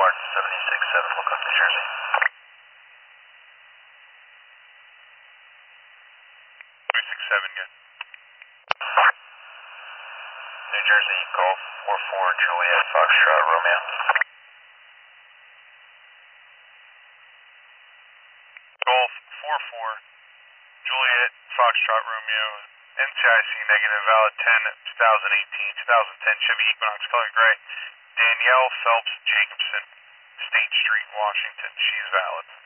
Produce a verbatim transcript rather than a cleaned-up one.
Boulevard, seventy-six seven, Lookout, New Jersey. seventy-six seven, good. New Jersey, Golf four four, Juliet, Foxtrot, Romeo. Golf four four, Juliet, Foxtrot, Romeo, N C I C negative, valid ten, twenty eighteen, twenty ten Chevy Equinox, color gray. Danielle Phelps Jacobson, State Street, Washington. She's valid.